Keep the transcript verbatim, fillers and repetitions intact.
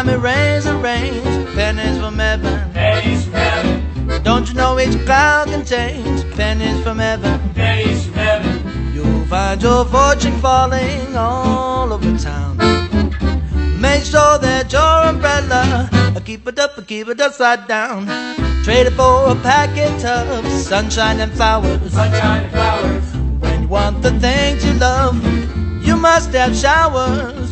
time it rains, it rains. Pennies from heaven. Pennies from heaven. Don't you know each cloud contains pennies from heaven? Pennies from heaven. You'll find your fortune falling all over town. Make sure that your umbrella, keep it up, keep it upside down. Trade it for a packet of sunshine and flowers. Sunshine and flowers. When you want the things you love, you must have showers.